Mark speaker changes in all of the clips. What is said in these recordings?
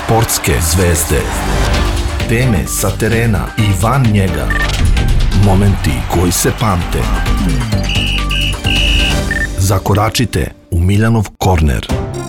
Speaker 1: Sportske zvezde. Teme sa terena i van njega. Momenti koji se pamte. Zakoračite u Miljanov korner.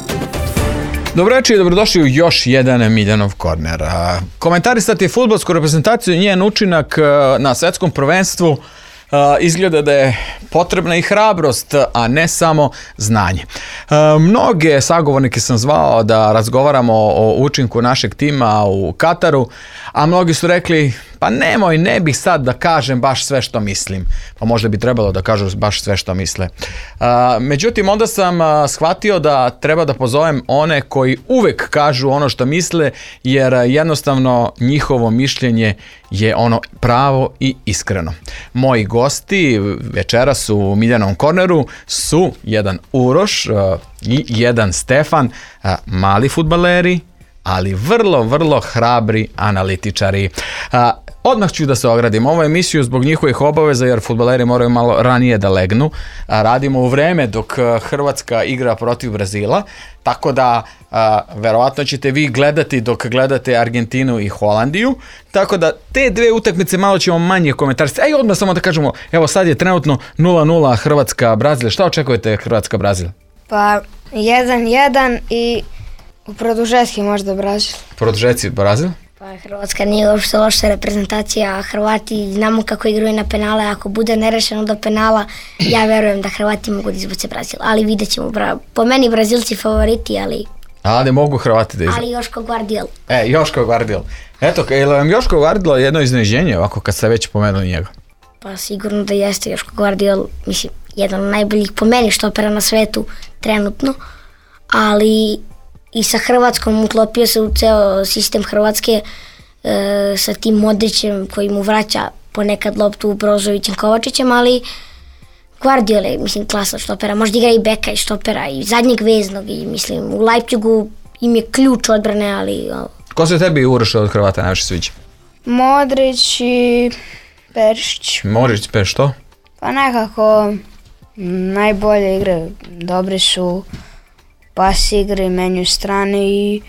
Speaker 2: Dobro večer i dobrodošli u još jedan Miljanov korner. Komentarisati fudbalsku reprezentaciju i njen učinak na svetskom prvenstvu izgleda da je potrebna i hrabrost, a ne samo znanje. Mnoge sagovornike sam zvao da razgovaramo o učinku našeg tima u Kataru, a mnogi su rekli pa nemoj, ne bih sad da kažem baš sve što mislim. Pa možda bi trebalo da kažu baš sve što misle. Međutim, onda sam shvatio da treba da pozovem one koji uvek kažu ono što misle, jer jednostavno njihovo mišljenje je ono pravo i iskreno. Moji gosti večeras u Miljanovom korneru su jedan Uroš i jedan Stefan, mali fudbaleri, ali vrlo hrabri analitičari. Odmah ću da se ogradim ovu emisiju zbog njihovih obaveza, jer fudbaleri moraju malo ranije da legnu. Radimo u vreme dok Hrvatska igra protiv Brazila, tako da verovatno ćete vi gledati dok gledate Argentinu i Holandiju, tako da te dve utakmice malo ćemo manje komentarisati. Odmah samo da kažemo, evo sad je trenutno 0-0 Hrvatska-Brazil. Šta očekujete Hrvatska-Brazil?
Speaker 3: Pa 1-1 i u produžetki možda Brazil.
Speaker 2: Produžetci Brazil?
Speaker 3: Pa Hrvatska nije uopšte loša reprezentacija, a Hrvati znamo kako igraju na penale, ako bude nerešeno do penala, ja verujem da Hrvati mogu da izvuče Brazil, ali vidjet ćemo. Po meni Brazilci favoriti, ali...
Speaker 2: Ali mogu Hrvati da izvuče.
Speaker 3: Ali Joško Gvardiol.
Speaker 2: Joško Gvardiol. Eto, je li vam Joško Gvardiol jedno iznenađenje ovako kad ste već pomenuli njega?
Speaker 3: Pa sigurno da jeste. Joško Gvardiol, mislim, jedan od najboljih po meni štopera na svetu trenutno, ali i sa Hrvatskom uklopio se u ceo sistem Hrvatske sa tim Modrićem koji mu vraća ponekad loptu Brozovićem, Kovačićem, ali Gvardiol je, mislim, klasa štopera, možda igra i beka i štopera i zadnjeg veznog i mislim u Leipzigu im je ključ odbrane, ali...
Speaker 2: Ko se tebi Uroš od Hrvata najviše sviđa?
Speaker 4: Modrić i Perišić.
Speaker 2: Modrić, Perišić, što?
Speaker 4: Pa nekako najbolje igre, dobri su pas igre, menju strane i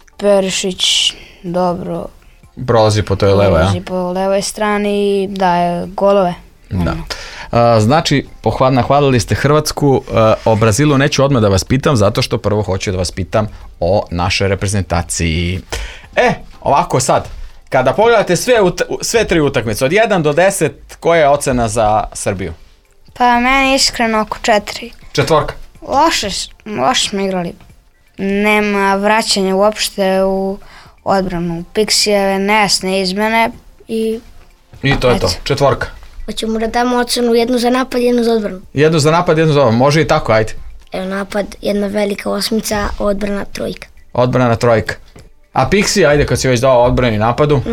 Speaker 4: Perišić dobro
Speaker 2: prolazi po toj levoj,
Speaker 4: prolazi po levoj strani i daje golove.
Speaker 2: Da. Znači, nahvalili ste Hrvatsku, o Brazilu neću odmah da vas pitam, zato što prvo hoću da vas pitam o našoj reprezentaciji. Ovako sad, kada pogledate sve tri utakmice, od 1 do 10, koja je ocena za Srbiju?
Speaker 4: Pa meni iskreno oko 4.
Speaker 2: 4.
Speaker 4: Loše smo igrali. Nema vraćanja uopšte u odbranu. Pixijeve nejasne izmene i
Speaker 2: to je to, 4.
Speaker 3: Hoćemo da damo ocenu jednu za napad, jednu za odbranu.
Speaker 2: Jednu za napad, jednu za odbranu, može i tako, ajde.
Speaker 3: Evo napad, jedna velika 8, odbrana 3.
Speaker 2: Odbrana 3. A Pixi, ajde kad si već dao odbrani napadu?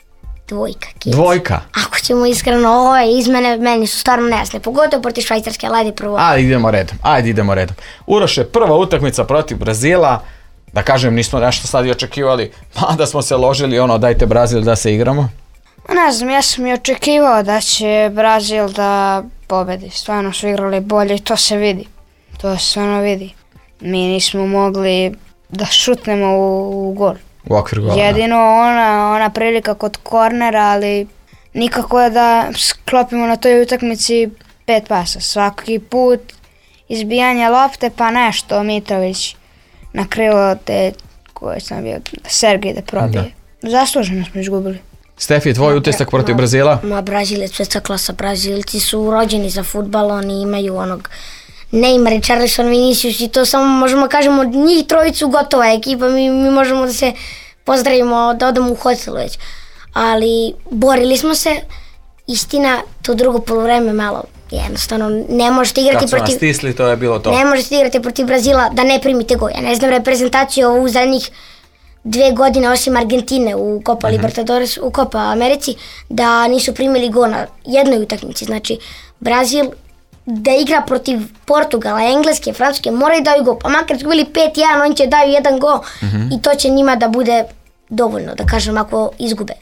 Speaker 3: 2.
Speaker 2: 2.
Speaker 3: Ako ćemo iskreno, ove izmene meni su stvarno nejasne, pogotovo protiv Švajcarske, ali ajde prvo.
Speaker 2: Ajde idemo redom. Uroše, prva utakmica protiv Brazila, da kažem nismo nešto sad i očekivali, da smo se ložili dajte Brazil da se igramo.
Speaker 4: Ne znam, ja sam i očekivao da će Brazil da pobedi, stvarno su igrali bolje i to se vidi, to se stvarno vidi. Mi nismo mogli da šutnemo u gol.
Speaker 2: U okvir gola.
Speaker 4: Jedino ona prilika kod kornera, ali nikako je da sklopimo na toj utakmici 5 pasa. Svaki put izbijanje lopte pa nešto Mitrović na krilo te koje sam bio Sergej da probije. Zasluženo smo izgubili.
Speaker 2: Stefi, tvoj utisak protiv Brazila?
Speaker 3: Brazil je svetska klasa. Brazilci su rođeni za fudbal, oni imaju Neymar, Richarlison, Vinicius i to samo možemo kažemo njih trojicu gotova ekipa, mi možemo da se pozdravimo, da odemo u hotel već. Ali borili smo se, istina, to drugo polovreme malo jednostavno ne možete igrati protiv...
Speaker 2: Kad su nas stisli, to je bilo to.
Speaker 3: Ne možete igrati protiv Brazila da ne primite gol. Ja ne znam reprezentaciju ovu u zadnjih 2 godine osim Argentine u Copa Libertadores, u Copa Americi, da nisu primili gol na jednoj utakmici. Znači, Brazil da igra protiv Portugala, Engleske, Francuske, moraju daju gol. Pa makar su bili 5-1, oni će daju jedan gol i to će njima da bude dovoljno, da kažem, ako izgube.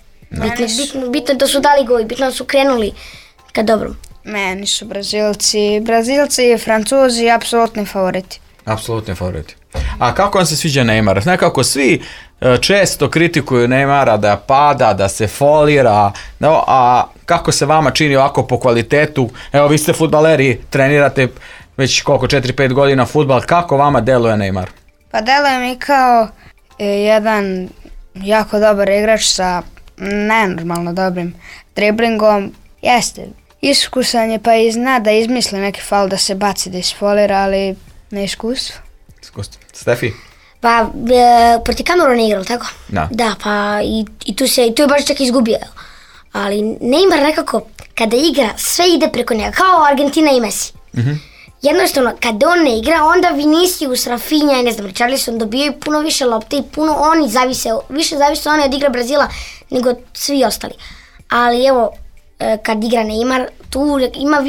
Speaker 3: Bitno da su dali gol, bitno da su krenuli ka dobrom.
Speaker 4: Meni su Brazilci i Francuzi apsolutni favoriti.
Speaker 2: Apsolutni favoriti. A kako vam se sviđa Neymar? Nekako svi često kritikuju Neymara da pada, da se folira, no, a kako se vama čini ovako po kvalitetu? Evo, vi ste fudbaleri, trenirate već koliko, 4-5 godina fudbal, kako vama deluje Neymar?
Speaker 4: Pa deluje mi kao jedan jako dobar igrač sa nenormalno dobrim driblingom. Jeste, iskusan je pa i zna da izmisli neki faul, da se baci, da isfolira, ali ne iskustvo.
Speaker 2: Stefi?
Speaker 3: Pa, proti Kameruna igrao, tako?
Speaker 2: Da.
Speaker 3: Da, pa i tu je baš čak izgubio. Ali Neymar nekako, kada igra, sve ide preko njega, kao Argentina i Messi. Jednostavno, kada on ne igra, onda Vinicius, Rafinha i ne znam, Richarlison dobijaju puno više lopte i puno oni više zavise oni od igre Brazila nego svi ostali. Ali evo, kad igra Neymar, tu ima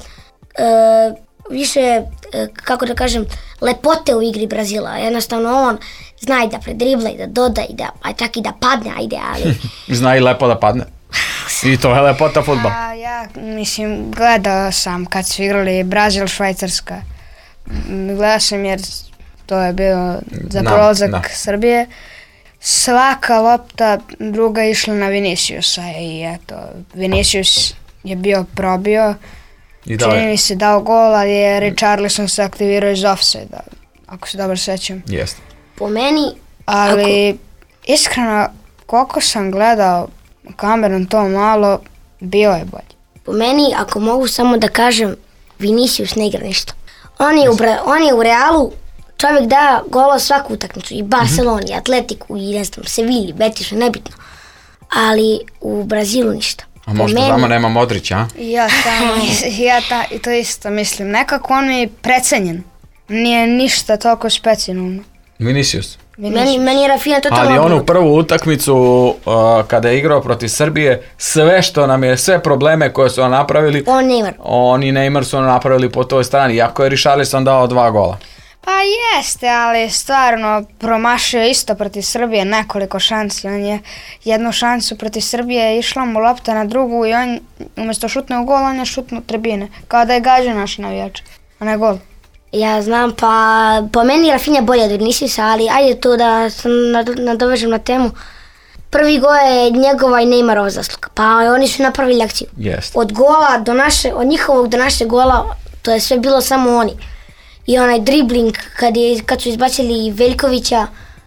Speaker 3: više, kako da kažem, lepote u igri Brazila. Jednostavno on zna i da predribla i da doda i da, a čak i da padne, ajde, ali...
Speaker 2: Zna i lepo da padne. I to je lepota fudbal.
Speaker 4: Ja, mislim, gledao sam kad su igrali Brazil-Švajcarska. Gledao sam jer to je bilo za prolazak Srbije. Svaka lopta druga išla na Viniciusa i eto, Vinicius je bio probio. Čini mi se dao gol, ali je Richarlison se aktivirao iz offside-a, ako se dobro sećam.
Speaker 2: Jeste.
Speaker 3: Po meni...
Speaker 4: Ali, iskreno, koliko sam gledao Kamerun to malo, bio je bolje.
Speaker 3: Po meni, ako mogu samo da kažem, Vinicius ne igra ništa. On je u Realu, čovjek da gola svaku utakmicu, i Barceloni, i Atletiku, i ne znam, Sevilji, Betisu, nebitno. Ali u Brazilu ništa.
Speaker 2: A možda vama nema Modrića, a?
Speaker 4: Ja to isto mislim. Nekako on je precenjen. Nije ništa toliko specijalno.
Speaker 2: Vinicius.
Speaker 3: Meni je Rafinha totalno...
Speaker 2: Ali onu prvu utakmicu kada je igrao protiv Srbije, sve probleme koje su napravili, on i Neymar su napravili po toj strani, iako je Richarlison dao 2 gola.
Speaker 4: Pa jeste, ali stvarno promašio isto protiv Srbije nekoliko šansi. On je jednu šansu protiv Srbije, išla mu lopta na drugu i on umjesto šutne u gol, on je šutnu tribine. Kao da je gađao naš navijač, a ne gol.
Speaker 3: Ja znam, pa po meni Rafinha bolje od Viniciusa, ali ajde to da se nadovežem na temu. Prvi gol je njegova i Neymarova zasluga, pa oni su napravili akciju. Od gola od njihovog do našeg gola, to je sve bilo samo oni. I onaj dribling, kad su izbacili Veljkovića,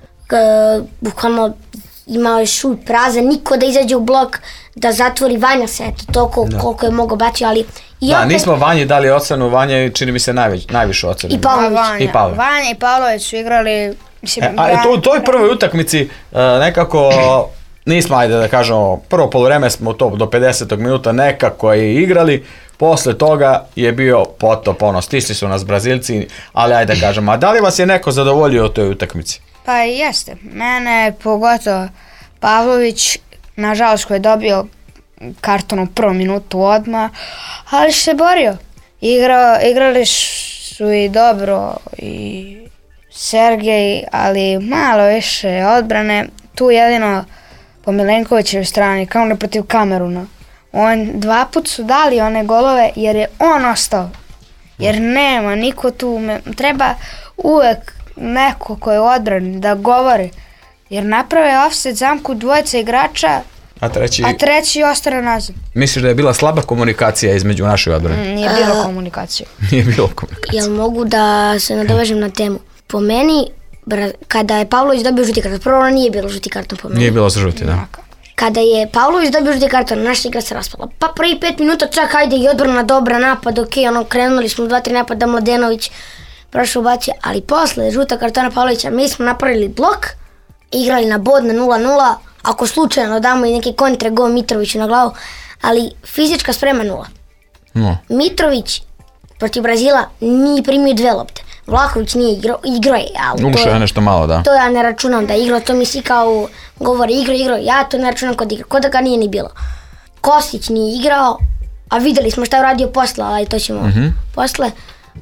Speaker 3: bukvalno imao je šut prazan, niko da izađe u blok, da zatvori Vanja se, eto, toliko koliko je mogao baći, ali...
Speaker 2: nismo Vanji dali ocenu, Vanja je čini mi se najviše ocenu.
Speaker 3: I Pavlović.
Speaker 4: Vanja i Pavlović su igrali...
Speaker 2: U toj prvoj utakmici nekako nismo, ajde da kažemo, prvo poluvreme smo to do 50. minuta nekako je igrali, posle toga je bio potop, stisli su nas Brazilci, ali ajde da kažemo, a da li vas je neko zadovoljio u toj utakmici?
Speaker 4: Pa jeste, mene pogotovo Pavlović, nažalost koji je dobio karton u prvom minutu odmah, ali se borio. Igrali su i dobro i Sergej, ali malo više odbrane, tu jedino po Milenkovićevoj strani, kao ne protiv Kameruna. On 2 put su dali one golove jer je on ostao. Jer nema niko tu, treba uvek neko koji je odbrani da govori. Jer naprave offset zamku dvojica igrača, a treći ostane nazad.
Speaker 2: Misliš da je bila slaba komunikacija između naše odbrane?
Speaker 4: Nije bilo komunikacije.
Speaker 3: Jel mogu da se nadovežem na temu? Po meni, kada je Pavlović dobio žuti karton, prvo nije bilo žuti karton po meni.
Speaker 2: Nije bilo žuti, da.
Speaker 3: Kada je Pavlović dobio žuti karton, naša igra se raspala. Pa prvi 5 minuta čak, ajde i odbrana dobra, napad, krenuli smo 2-3 napada, Mladenović prošao bacio, ali posle žuta kartona Pavlovića mi smo napravili blok, igrali na bod na 0-0, ako slučajno damo i neke kontre go Mitroviću na glavu, ali fizička sprema 0. Mitrović protiv Brazila nije primio 2 lopte. Vlahović nije igrao je, ali
Speaker 2: ušao je nešto malo, da.
Speaker 3: To ja ne računam da je igrao, to mi svi kao govore igrao, ja to ne računam kod igra, kod da ga nije ni bilo. Kostić nije igrao, a vidjeli smo šta je uradio posle, ali to ćemo posle.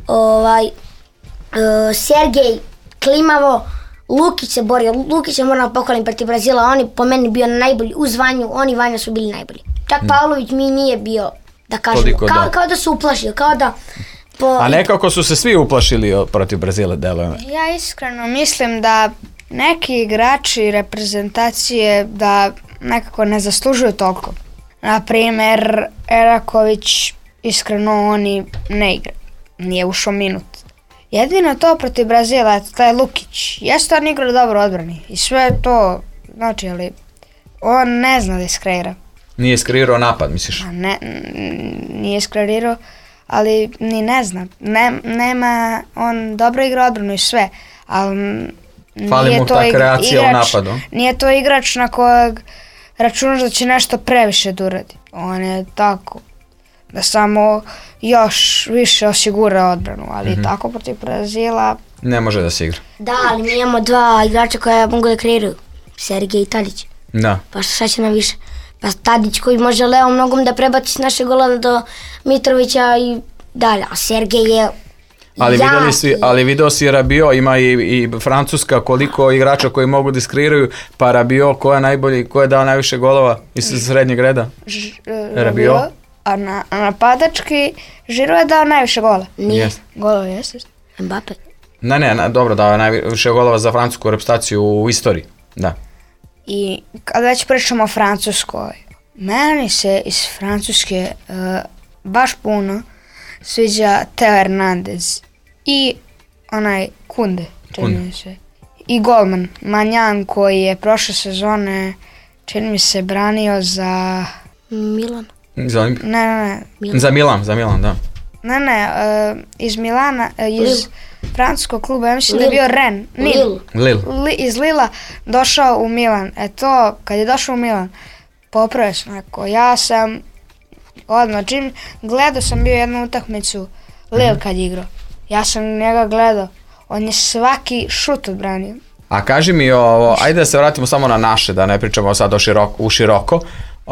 Speaker 3: Sergej klimavo, Lukić se borio, Lukić je moram pohvalim protiv Brazila, on je po meni bio najbolji, uz Vanju, on i Vanja su bili najbolji. Čak Pavlović mi nije bio, da kažemo, kao da se uplašio, kao da
Speaker 2: A nekako su se svi uplašili protiv Brazila, deluje.
Speaker 4: Ja iskreno mislim da neki igrači reprezentacije da nekako ne zaslužuju toliko. Naprimer, Eraković, iskreno oni ne igra. Nije ušao minut. Jedino to protiv Brazila, taj Lukić, jeste on igra dobro odbrani i sve to, znači, ali on ne zna da iskreira.
Speaker 2: Nije iskreirao napad, misliš?
Speaker 4: Ne, nije iskreirao, ali ni ne zna. Nema, on dobro igra odbranu i sve, ali
Speaker 2: fali mu ta kreacija u napadu.
Speaker 4: Nije to igrač na kojeg računaš da će nešto previše da uradi. On je tako da samo još više osigura odbranu, ali tako protiv Brazila
Speaker 2: ne može da se igra.
Speaker 3: Da, ali mi imamo dva igrača koja mogu da kreiraju, Sergej i Tadić.
Speaker 2: Da.
Speaker 3: Pa šta će nam više? Pa Tadić koji može levom nogom da prebaci s naše gola do Mitrovića i dalje, a Sergej je
Speaker 2: ali video si Rabiot, ima i Francuska koliko igrača koji mogu da iskreiraju, pa Rabiot ko je najbolji, ko je dao najviše golova iz srednjeg reda? Rabiot.
Speaker 4: A napadački Žiro je dao najviše gola.
Speaker 3: Nije.
Speaker 4: Golova jeste.
Speaker 3: Mbappe.
Speaker 2: Ne, dobro, dao je najviše golova za francusku reprezentaciju u istoriji, da.
Speaker 4: I kada već pričamo o Francuskoj, meni se iz Francuske baš puno sviđa Teo Hernandez i onaj Kunde, čini mi se. I golman Manjan koji je prošle sezone, čini mi se, branio za
Speaker 3: Milan.
Speaker 2: Za Milan, da.
Speaker 4: Iz Milana, iz francuskog kluba, ja mislim da je bio Rennes.
Speaker 2: Lille.
Speaker 4: Iz Lila došao u Milan. To, kad je došao u Milan, popravio sam neko. Ja sam odmah, gledao sam bio jednu utakmicu Lille kad je igrao. Ja sam njega gledao. On je svaki šut odbranio.
Speaker 2: A kaži mi ovo, ajde da se vratimo samo na naše, da ne pričamo sad u široko.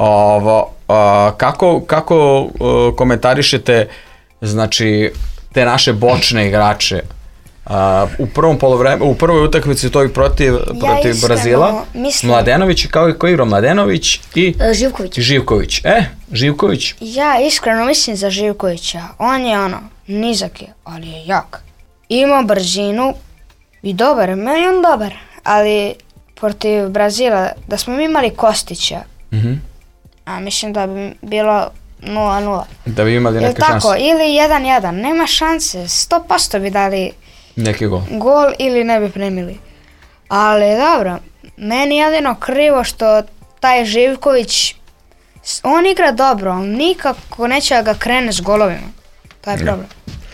Speaker 2: Kako komentarišete, znači, te naše bočne igrače u prvom poluvremenu, u prvoj utakmici to i protiv Brazila? Mladenović, kao i ko igrao? Mladenović i Živković. Živković.
Speaker 4: Ja iskreno mislim za Živkovića. On je nizak je, ali je jak. Ima brzinu i dobar, meni je on dobar, ali protiv Brazila, da smo mi imali Kostića, a mislim da bi bilo 0-0.
Speaker 2: Da bi imali neke šanse.
Speaker 4: Tako, ili 1-1, nema šanse, 100% bi dali
Speaker 2: neki
Speaker 4: gol ili ne bi primili. Ali dobro, meni je jedino krivo što taj Živković, on igra dobro, ali nikako neće da ga krene s golovima. To je problem.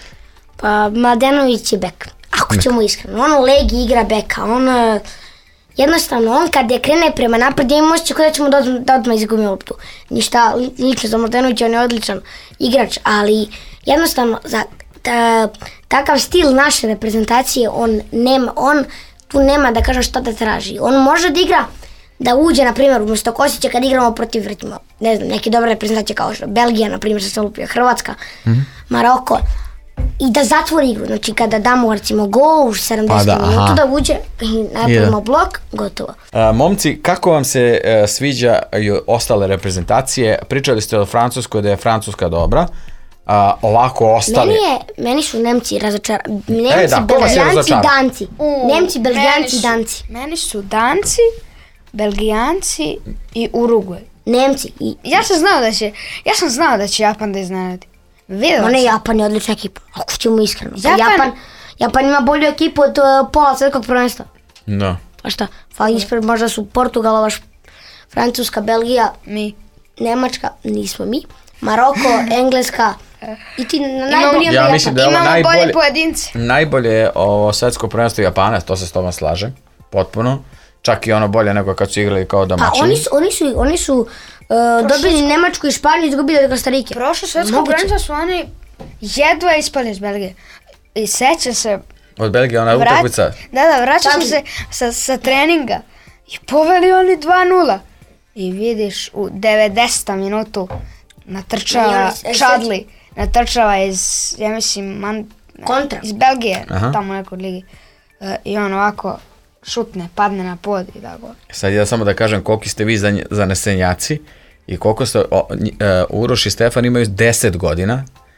Speaker 3: Pa Mladenović je bek, ako ćemo iskreno. On u Legiji igra beka, jednostavno, on kad je krene prema napred, ja imam osjećaj kada ćemo da odmah izgubimo loptu. Ništa lično za Mladenovića, on je odličan igrač, ali jednostavno za takav stil naše reprezentacije, on tu nema da kažem šta da traži. On može da igra, da uđe, na primjer, umjesto Kostića kad igramo protiv, recimo, ne znam, neke dobre reprezentacije kao što Belgija, na primjer, se lupio, Hrvatska, Maroko, i da zatvori igru, znači kada damo recimo gol u 70 minuta da uđe i napravimo blok, gotovo.
Speaker 2: Momci, kako vam se sviđaju ostale reprezentacije? Pričali ste o Francuskoj da je Francuska dobra, ovako ostali...
Speaker 3: Meni su Nemci razočarani, Nemci, Belgijanci, Danci. Nemci, Belgijanci, Danci.
Speaker 4: Meni su Danci, Belgijanci i Urugvaj.
Speaker 3: Nemci.
Speaker 4: Ja sam znao da će Japan da iznenadi.
Speaker 3: Japan je odlična ekipa, ako ćemo iskreno. Japan ima bolju ekipu od pola svetskog prvenstva.
Speaker 2: Da.
Speaker 3: Pa šta, ispred možda su Portugal, Francuska, Belgija,
Speaker 4: mi.
Speaker 3: Nemačka, nismo mi, Maroko, Engleska i ti najbolji
Speaker 2: ja mislim da je ovo
Speaker 4: bolje pojedince.
Speaker 2: Najbolje je ovo svetsko prvenstvo Japana, to se s tobom slažem, potpuno. Čak i ono bolje nego kad su igrali kao domaćini.
Speaker 3: Pa oni su dobili Nemačku i Španiju i izgubili od Kostarike.
Speaker 4: Prošlo svetsko prvenstvo su oni jedva ispali iz Belgije. I seća se...
Speaker 2: Od Belgije, ona utakmica.
Speaker 4: Da, vraćam se sa treninga. I poveli oni 2-0. I vidiš u 90. minutu natrčava Čadli. Natrčava iz, ja mislim, iz Belgije, tamo nekog ligi. I on ovako šutne, padne na pod i tako.
Speaker 2: Sad ja samo da kažem koliko ste vi zanesenjaci i koliko ste, Uroš i Stefan imaju 10 godina,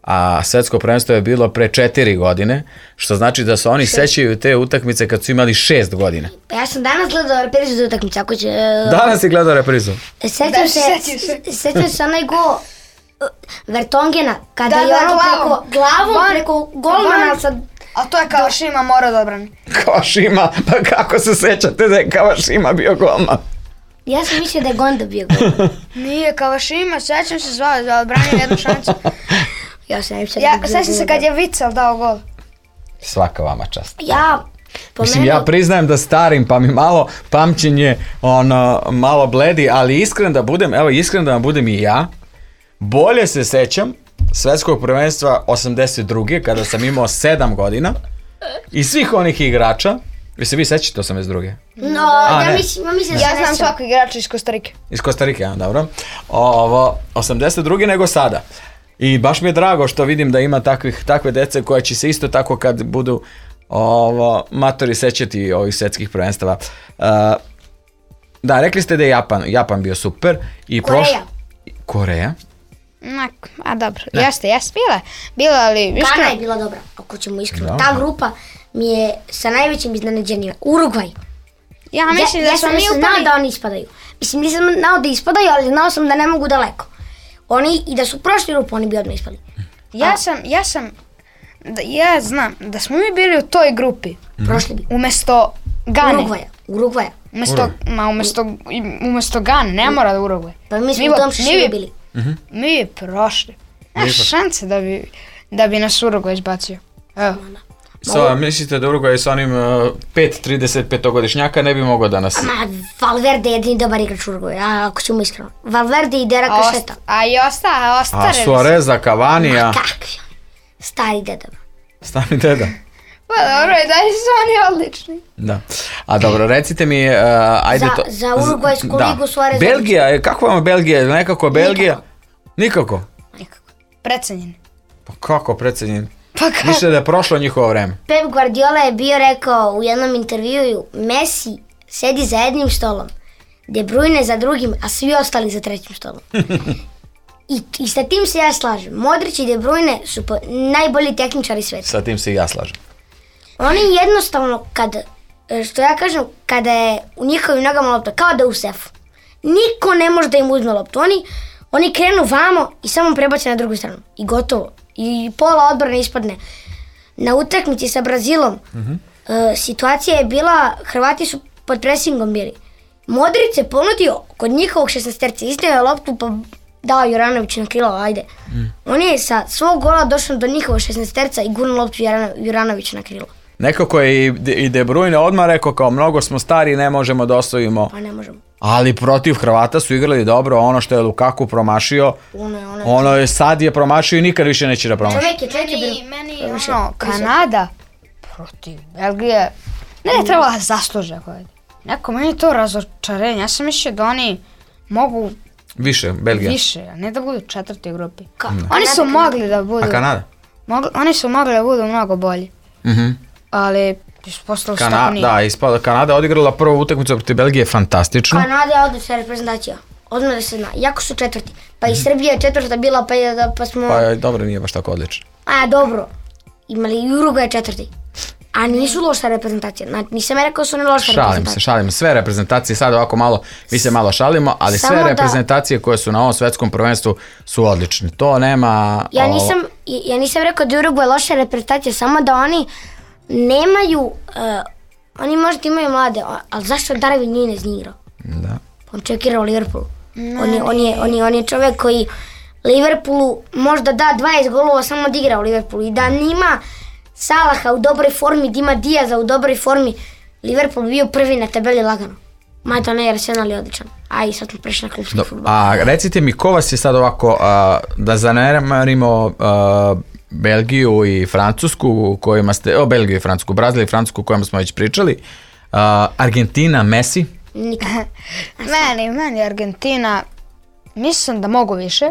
Speaker 2: a svetsko prvenstvo je bilo pre 4 godine, što znači da se oni sećaju te utakmice kad su imali 6 godina.
Speaker 3: Pa ja sam danas gledao reprizu za utakmicu, ako će...
Speaker 2: Danas si gledao reprizu.
Speaker 3: Sećam se onaj go Vertongena, kada je ono preko golmana sad...
Speaker 4: A to je Kawashima mora da odbrani.
Speaker 2: Kawashima, pa kako se sećate da je Kawashima bio golman?
Speaker 3: Ja sam mislio da je Gonda bio golman.
Speaker 4: Nije Kawashima, sećam se zvao da odbranio jednu šancu. Sećam se kad je Vical dao gol.
Speaker 2: Svaka vama čast.
Speaker 3: Mislim,
Speaker 2: ja priznajem da starim, pa mi malo pamćenje malo bledi, ali iskren da vam budem i ja, bolje se sećam svetskog prvenstva 82. kada sam imao 7 godina i svih onih igrača. Vi se sećate 82.
Speaker 4: Ja znam svakog igrača iz Kostarike.
Speaker 2: Iz Kostarike, dobro. 82. nego sada. I baš mi je drago što vidim da ima takve dece koja će se isto tako kad budu matori sećati ovih svetskih prvenstava. Da, rekli ste da je Japan bio super. I Koreja?
Speaker 4: A dobro, jeste bila, ali...
Speaker 3: Gana je bila dobra, ako ćemo iskreno. Ta grupa mi je sa najvećim iznenađenjima. Urugvaj.
Speaker 4: Ja mislim da smo mi upali...
Speaker 3: znao da oni ispadaju. Mislim, nisam znao da ispadaju, ali znao sam da ne mogu daleko. Oni, i da su prošli rupu, oni bi odmah ispali.
Speaker 4: Ja znam da smo mi bili u toj grupi.
Speaker 3: Prošli bi.
Speaker 4: Umesto Gane.
Speaker 3: Urugvaja.
Speaker 4: Umesto Gane, ne mora da Urugvaj.
Speaker 3: Pa mi smo u tom šešinu bili.
Speaker 4: Mi bi prošli. Naš šanse da bi nas Urugvaj izbacio. Evo.
Speaker 2: Mislite da Urugvaj s onim 5-35-godišnjaka ne bi mogao da nas...
Speaker 3: Valverde je jedini dobar igrač Urugvaja, ako ćemo iskreno. Valverde i Dera Kašeta.
Speaker 4: A i ostare.
Speaker 2: A Suareza, Cavanija.
Speaker 3: Kakvi oni? Stari deda.
Speaker 2: Stari deda.
Speaker 4: Pa dobro, i dalje su oni odlični.
Speaker 2: Da. A dobro, recite mi, ajde to...
Speaker 3: Za Urugvajsku ligu Suarez...
Speaker 2: Belgija, kako vam je Belgija? Nekako Belgija? Nikako.
Speaker 4: Precenjen.
Speaker 2: Pa kako precenjen? Mislite da je prošlo njihovo vreme?
Speaker 3: Pep Guardiola je bio rekao u jednom intervjuu, Messi sedi za jednim stolom, De Bruyne za drugim, a svi ostali za trećim stolom. I sa tim se ja slažem. Modrić i De Bruyne su najbolji tehničari sveta.
Speaker 2: Sa tim se i ja slažem.
Speaker 3: Oni jednostavno, kada je u njihovim nogama lopta, kao da u sefu. Niko ne može da im uzme loptu. Oni krenu vamo i samo prebace na drugu stranu. I gotovo. I pola odbrane ispadne. Na utakmici sa Brazilom situacija je bila, Hrvati su pod presingom bili. Modrić se ponudio kod njihovog 16-terca, izneo je loptu pa dao Juranoviću na krilo, ajde. On je sa svog gola došao do njihovog 16-terca i gurnuo loptu Juranoviću na krilo.
Speaker 2: Nekako je i De Bruyne odmah rekao kao mnogo smo stari, ne možemo da osvojimo.
Speaker 3: Pa ne možemo.
Speaker 2: Ali protiv Hrvata su igrali dobro, ono što je Lukaku promašio, sad je promašio i nikad više neće da promaši.
Speaker 4: Meni Kanada protiv Belgije ne trebala da zasluže. Neko meni to razočarenje, ja sam mislio da oni mogu
Speaker 2: više, Belgija.
Speaker 4: Više, a ne da budu četvrti u grupi. Oni su mogli da budu...
Speaker 2: A Kanada?
Speaker 4: Oni su mogli da budu mnogo bolji. Ali postalo što nije.
Speaker 2: Da, Kanada je odigrala prvu utakmicu protiv Belgije fantastično.
Speaker 3: Kanada je odlična reprezentacija. Odmah da se zna. Jako su četvrti. Pa i Srbija je četvrta bila, pa smo...
Speaker 2: Pa dobro, nije baš tako odlično.
Speaker 3: Dobro. Imali i Urugvaj je četvrti. A nisu loša reprezentacija. Nisam rekao da su ne loša reprezentacija.
Speaker 2: Šalim se. Sve reprezentacije, sad ovako malo, mi se malo šalimo, ali sve reprezentacije koje su na ovom svetskom prvenstvu su odlične. To nema...
Speaker 3: Ja nisam rekao da je Urugvaj loša reprezentacija, samo da oni nemaju... Oni možda imaju mlade, ali zašto Darwin Núñez nije igrao?
Speaker 2: Da.
Speaker 3: On čak igrao u Liverpoolu. On je čovjek koji Liverpoolu možda da 20 golova samo da igra u Liverpoolu i da nima Salaha u dobroj formi, da ima Diaza u dobroj formi, Liverpool bio prvi na tabeli lagano. Mada ne, Arsenal je odličan. A i sad smo prešli na klubski fudbal.
Speaker 2: A recite mi, ko vas je sad ovako, da zanemarimo Belgiju i Francusku, Belgiju i Francusku, Brazil i Francusku o kojima smo već pričali, Argentina, Messi?
Speaker 3: Nikako.
Speaker 4: Meni Argentina, mislim da mogu više.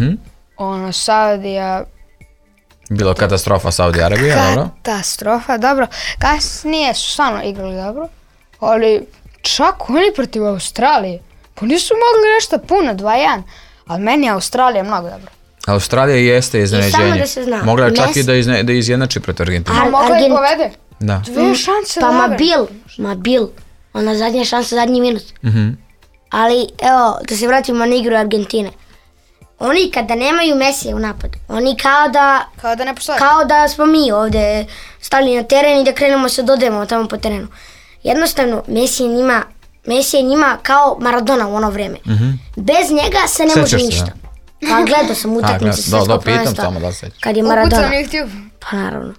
Speaker 4: Saudija...
Speaker 2: Bilo katastrofa Saudi Arabija, dobro?
Speaker 4: Katastrofa, dobro. Kasnije su stvarno igrali dobro, ali čak oni protiv Australije, pa nisu mogli nešto puno, 2-1, ali meni je Australija mnogo dobro.
Speaker 2: Australija jeste iznenađenje.
Speaker 3: samo da se zna,
Speaker 2: Mogla je čak i
Speaker 3: Messi-
Speaker 2: da izjednači protiv Argentine.
Speaker 4: A mogla i povede.
Speaker 2: Da.
Speaker 4: 2 šanse.
Speaker 3: Pa
Speaker 4: lagano.
Speaker 3: Bil. Ona zadnja šansa, zadnji minut. Ali, evo, da se vratimo na igru Argentine. Oni kada nemaju Mesija u napadu, oni
Speaker 4: Kao da ne postoje.
Speaker 3: kao da smo mi ovde stali na teren i da krenemo se dodajemo tamo po terenu. Jednostavno, Messi je njima kao Maradona u ono vreme. Bez njega se ne može
Speaker 2: Sećaš se,
Speaker 3: ništa. Pa gledao sam utakmice svjetskog
Speaker 2: pitam
Speaker 3: prvenstva
Speaker 2: samo da sećaš.
Speaker 3: kad je Maradona.
Speaker 4: Ukucam YouTube.
Speaker 3: Pa naravno.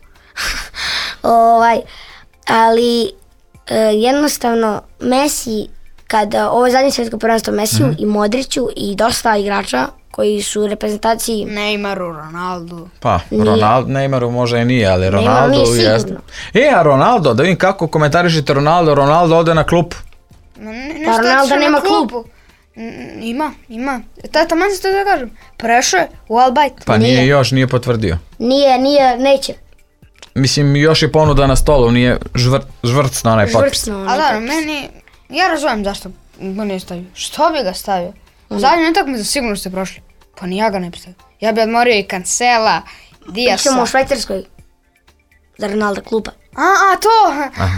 Speaker 3: Ali jednostavno Messi, kada ovo je zadnje svjetsko prvenstvo Messiju i Modriću i dosta igrača koji su u reprezentaciji.
Speaker 4: Neymaru, Ronaldo.
Speaker 2: Pa,
Speaker 3: Nije.
Speaker 2: Neymaru može i nije, ali
Speaker 3: Neymar
Speaker 2: Ronaldo
Speaker 3: nije
Speaker 2: jeste.
Speaker 3: sigurno.
Speaker 2: A Ronaldo, da vidim kako komentarišete Ronaldo ode na klupu.
Speaker 3: Pa Ronaldo nema klub.
Speaker 4: Ima. Tata, man se to da kažem. Prešao je u Albayt.
Speaker 2: Pa nije potvrdio.
Speaker 3: Nije, neće.
Speaker 2: Mislim, još je ponuda na stolu, nije žvrc na onaj potpis.
Speaker 3: Žvrcno.
Speaker 4: A da, meni, ja razumijem zašto ga nije stavio. Što bi ga stavio? Zadnju utakmicu sigurno ste prošli. Pa ni ja ga ne bi stavio. Ja bi odmorio i Cancela, Diasa.
Speaker 3: Pričamo o Švajcarskoj. Za Ronaldo klupa.
Speaker 4: To!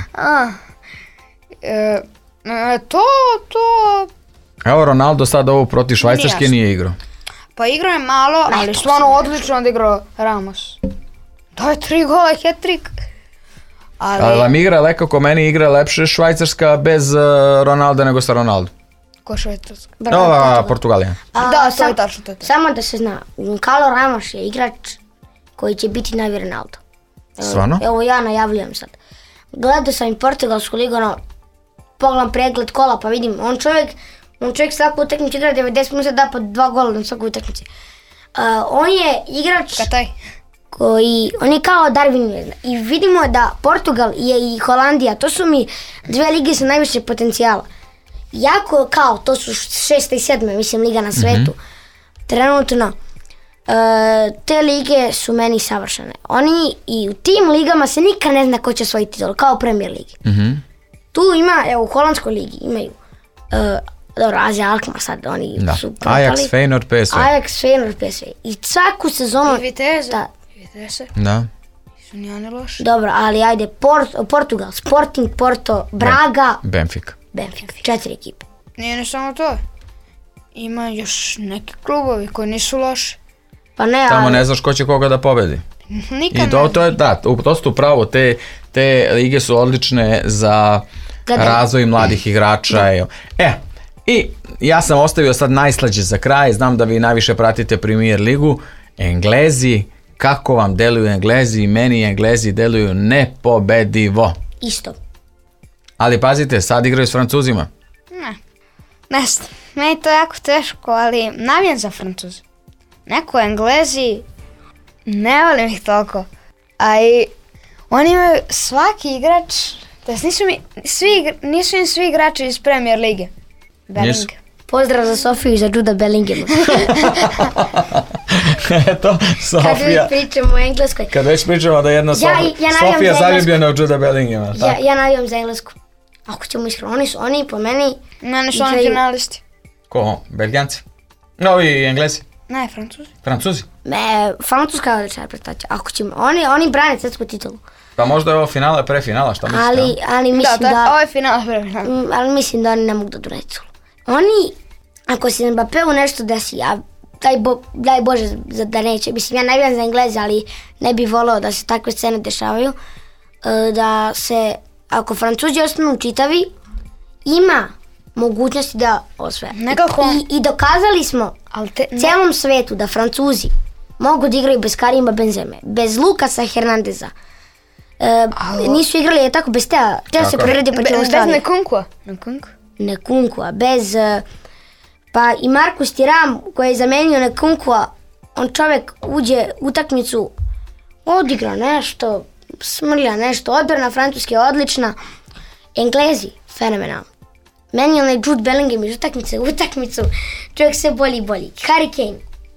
Speaker 4: To...
Speaker 2: Evo Ronaldo sad ovo protiv Švajcarske nije igrao.
Speaker 4: Pa igrao je malo, ali stvarno odlično odigrao Ramos. To je 3 gola, hat-trick.
Speaker 2: Ali vam igra lekako, meni igra lepše Švajcarska bez Ronalda nego sa Ronaldo.
Speaker 4: Ko Švajcarska?
Speaker 2: Portugalija.
Speaker 4: Da, to je tačno.
Speaker 3: Samo da se zna, Carlos Ramos je igrač koji će biti novi Ronaldo.
Speaker 2: Stvarno?
Speaker 3: Evo ja najavljujem sad. Gledao sam i Portugalsku ligu, pogledam pregled kola pa vidim, on čovjek svaku utakmicu igra 90 minuta, da po 2 gola na svaku utakmici. On je igrač on je kao Darwin Núñez i vidimo da Portugal i Holandija, to su mi 2 lige sa najviše potencijala. Jako kao, to su 6. i 7. mislim liga na svetu. Trenutno, te lige su meni savršene. Oni i u tim ligama se nikad ne zna ko će osvojiti titul, kao Premier ligi. Tu ima, evo u Holandskoj ligi imaju dobro, AZ Alkmaar sad, oni su propali.
Speaker 2: Ajax, Feyenoord, PSV.
Speaker 3: I svaku sezonu...
Speaker 4: I Vitesse.
Speaker 2: Da.
Speaker 4: Su ni oni loši.
Speaker 3: Dobro, ali ajde, Portugal, Sporting, Porto, Braga,
Speaker 2: Benfica.
Speaker 3: 4 ekipe.
Speaker 4: Nije ne samo to. Ima još neki klubovi koji nisu loši.
Speaker 3: Pa ne,
Speaker 2: Tamo ne znaš ko će koga da pobedi.
Speaker 4: Nikad
Speaker 2: I to su pravo, te lige su odlične za razvoj mladih igrača. I ja sam ostavio sad najslađe za kraj, znam da vi najviše pratite Premier ligu. Englezi, kako vam deluju Englezi? Meni Englezi deluju nepobedivo.
Speaker 3: Isto.
Speaker 2: Ali pazite, sad igraju s Francuzima.
Speaker 4: Ne znam, meni to jako teško, ali navijam za Francuze. Neko Englezi, ne volim ih toliko. A i oni imaju svaki igrač, nisu im svi igrači iz Premier lige. Bellingham.
Speaker 3: Pozdrav za Sofiju i za Juda Bellinghama.
Speaker 2: Eto, Sofija.
Speaker 3: Kad pričamo o Engleskoj.
Speaker 2: Kad već pričamo da je jedna Sofija zaljubljena u Juda Bellinghama.
Speaker 3: Ja navijam za Englesku. Ako ćemo iskreno, oni po meni...
Speaker 4: Mene su oni finalisti.
Speaker 2: Ko? Belgijanci? Ovi Englezi?
Speaker 4: Ne, Francuzi.
Speaker 2: Francuzi?
Speaker 3: Francuska je odlična reprezentacija. Ako ćemo, oni brane svjetsku titulu.
Speaker 2: Pa možda je ovo finale pre finala, šta mislite?
Speaker 3: Ali mislim da...
Speaker 4: ovo je finale pre finala.
Speaker 3: Ali mislim da oni ne mogu da donesu titulu. Oni, ako se Mbappéu nešto desi, daj Bože da neće. Mislim, ja navijam za Engleze, ali ne bih voleo da se takve scene dešavaju. Da se, ako Francuzi ostanu čitavi, ima mogućnosti da osvoje. I dokazali smo celom svetu da Francuzi mogu da igraju bez Karima Benzeme, bez Lukasa Hernandeza. Nisu igrali je tako bez Teo se preredi pa će Australije.
Speaker 4: Bez
Speaker 3: Nekunkua, bez... Pa i Marcus Thuram koji je zamenio Nekunkua, on čovjek uđe u utakmicu, odigra nešto, smrlja nešto, odbrana Francuske je odlična. Englezi, fenomenalno. Meni je onaj Jude Bellingham iz utakmice u utakmicu, čovjek sve bolji i bolji. Harry Kane,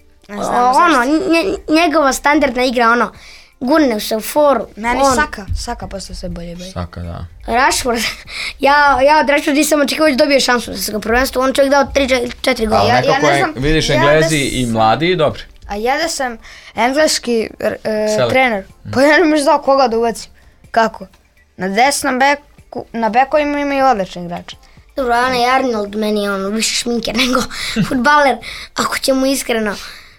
Speaker 3: njegova standardna igra, gurne se u foru.
Speaker 4: Meni Saka postoje sve bolje.
Speaker 2: Saka, da.
Speaker 3: Rashford, ja od Rashforda nisam očekivao da dobije šansu da se ga prvenstvo, on čovjek dao 3-4 gola.
Speaker 2: Ali nekako vidiš Englezi i mladi i dobri.
Speaker 4: A ja da sam engleski trener, pa ja ne možeš znao koga da ubacim. Kako? Na desnom beku, na bekovima ima i odlični igrači.
Speaker 3: Dobro, onaj Arnold meni je više šminker nego fudbaler, ako ćemo iskreno.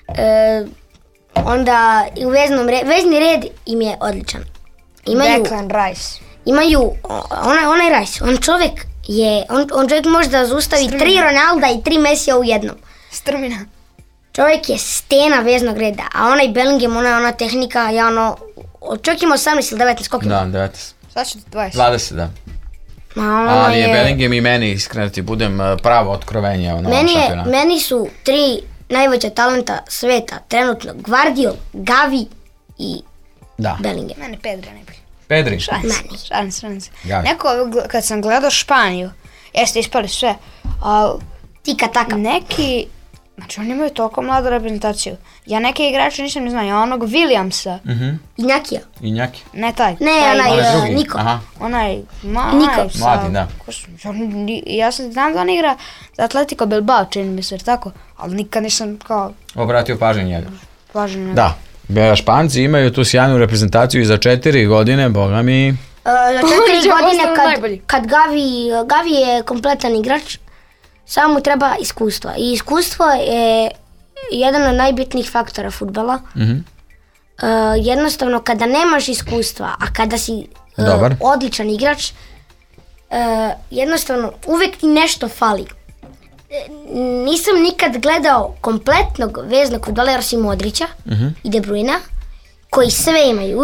Speaker 3: Onda i u vezni red im je odličan.
Speaker 4: Declan Rice.
Speaker 3: Imaju, onaj Rice, on čovjek može da zaustavi 3 Ronalda i 3 Mesija u jednom.
Speaker 4: Strmina.
Speaker 3: Čovjek je stena veznog reda, a onaj Bellingham, ona tehnika, čovjek ima 18 ili 19 skokima.
Speaker 2: Da, 19.
Speaker 4: Sad ću 20.
Speaker 2: 20, da. Ali je Bellingham i meni, iskreno ti budem, pravo otkrovenje u novom šampionatu.
Speaker 3: Meni su 3 najveća talenta sveta, trenutno Gvardiol, Gavi i Bellingham.
Speaker 4: Mene Pedri najbolji.
Speaker 2: Pedri?
Speaker 4: Šalim se. Neko, kad sam gledao Španiju, jeste ispali sve, ali
Speaker 3: tika taka.
Speaker 4: Neki, znači oni imaju toliko mladu reprezentaciju. Ja neke igrače nisam ni znao, ja onog Williamsa.
Speaker 3: Injaki.
Speaker 4: Ne taj.
Speaker 3: Ne, onaj Niko.
Speaker 4: Onaj
Speaker 2: mladi, da.
Speaker 4: Ja sam znam da on igra za Atletico Bilbao, čini mi se, tako, ali nikad nisam kao...
Speaker 2: Obratio pažnju njega. Da. Španci imaju tu sjajnu reprezentaciju i za 4 godine, boga mi...
Speaker 3: Za 4 godine kad Gavi je kompletan igrač, samo mu treba iskustva. I iskustvo je jedan od najbitnijih faktora fudbala. Jednostavno, kada nemaš iskustva, a kada si odličan igrač, jednostavno uvek ti nešto fali. Nisam nikad gledao kompletnog veznog fudbalera osim Modrića i De Bruyna, koji sve imaju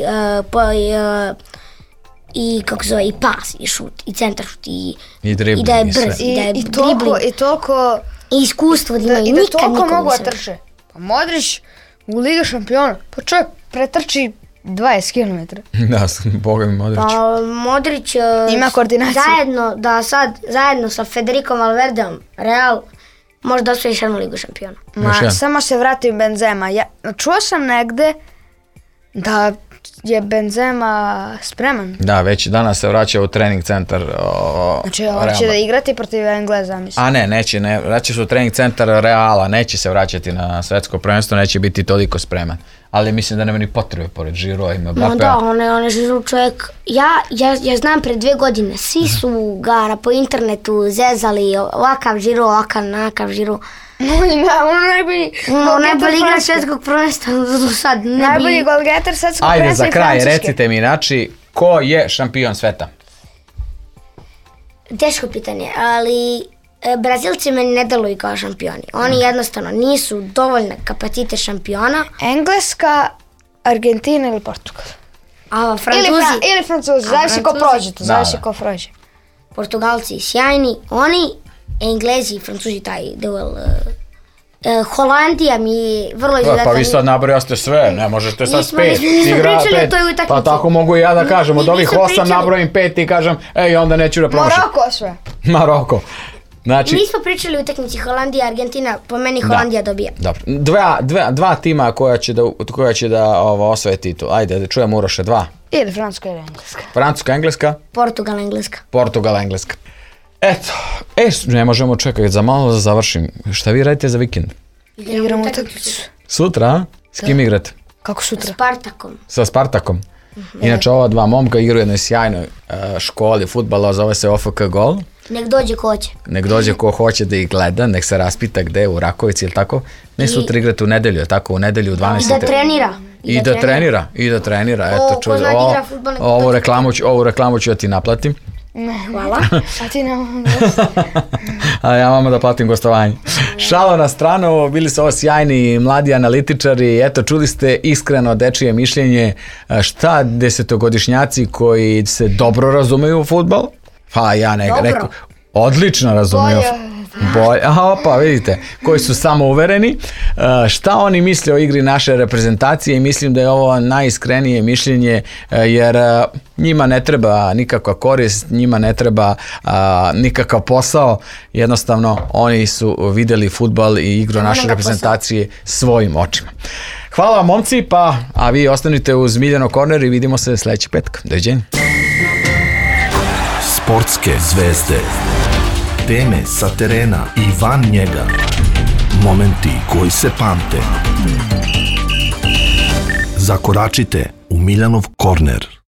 Speaker 3: i kako zove, i pas, i šut, i centar šut, i da je brz, i da je dribling, i iskustvo da imaju, nikad
Speaker 4: toliko mogu da trče. Pa Modrić u Liga šampiona, pa čovjek pretrči 20 km.
Speaker 2: Da, boga mi Modrić.
Speaker 3: Pa Modrić
Speaker 4: ima koordinaciju.
Speaker 3: Zajedno sa Federico Valverdeom, Real, može da osvoji jednu Ligu šampiona.
Speaker 4: Samo se vratim Benzema. Čuo sam negde da je Benzema spreman.
Speaker 2: Da, već danas se vraća u trening centar.
Speaker 4: Znači, hoće da igrati protiv Engleza, mislim.
Speaker 2: A neće, vraća se u trening centar Reala, neće se vraćati na svetsko prvenstvo, neće biti toliko spreman. Ali mislim da nema ni potrebe pored Giroua i Mbappéa.
Speaker 3: Da, on je Giroud čovjek. Ja znam pre 2 godine, svi su ga po internetu zezali, ovakav Giroud, onakav Giroud. On najbolji igrač svetskog prvenstva do sad.
Speaker 4: Najbolji golgeter svetskog prvenstva i Francuske.
Speaker 2: Ajde, za kraj, recite mi, znači, ko je šampion sveta?
Speaker 3: Teško pitanje, ali Brazilci meni ne deluju kao šampioni. Oni jednostavno nisu dovoljna kapacitet šampiona.
Speaker 4: Engleska, Argentina ili Portugal?
Speaker 3: A Francuzi?
Speaker 4: Ili Francuzi, zavisi ko prođe.
Speaker 3: Portugalci sjajni, oni, Englezi i Francuzi taj duel. Holandija mi je vrlo izuzetna.
Speaker 2: Pa vi sad nabrojaste sve, ne možete sad s 5.
Speaker 3: Nismo pričali o toj utakmici.
Speaker 2: Pa tako mogu i ja da kažem, od ovih 8 nabrojim 5 i kažem, onda neću da promašim.
Speaker 4: Maroko sve.
Speaker 2: Maroko. Znači,
Speaker 3: nismo pričali o utakmici Holandija, Argentina, po meni Holandija dobija.
Speaker 2: Dobro, dva tima koja će da osvoje titul. Ajde, da čujem Uroše, 2.
Speaker 4: Ili Francuska ili Engleska.
Speaker 2: Francuska, Engleska?
Speaker 3: Portugal,
Speaker 2: Engleska. Eto, ne možemo čekati, za malo da završim. Šta vi radite za vikend?
Speaker 4: Igramo utakmicu.
Speaker 2: Sutra, a? S kim igrate?
Speaker 4: Kako sutra?
Speaker 2: Sa Spartakom. Inače, ova 2 momka igraju u jednoj sjajnoj školi fudbala, zove se OFK Gol.
Speaker 3: Nek dođe ko hoće.
Speaker 2: Nek dođe ko hoće da ih gleda, nek se raspita gde je u Rakovici ili tako. Ne sutra igrate u nedelju, tako u nedelju u 12.
Speaker 3: I da trenira.
Speaker 2: I da trenira. Eto, ovu reklamu ću ja ti naplatim.
Speaker 3: Hvala.
Speaker 4: A ti ne
Speaker 2: A ja vama da platim gostovanje. Šalo na stranu, bili su ovo sjajni mladi analitičari. Eto, čuli ste iskreno dečije mišljenje šta 10-godišnjaci koji se dobro razumeju u fudbal. Pa ja rekao, odlično razumiju. Pa vidite, koji su samouvereni. Šta oni misle o igri naše reprezentacije i mislim da je ovo najiskrenije mišljenje jer njima ne treba nikakva korist, njima ne treba nikakav posao, jednostavno oni su vidjeli fudbal i igru naše reprezentacije svojim očima. Hvala vam momci, a vi ostanite uz Miljano Korner i vidimo se sljedeći petak. Doviđenja.
Speaker 1: Sportske zvezde, teme sa terena i van njega, Momenti koji se pamte. Zakoračite u Miljanov korner.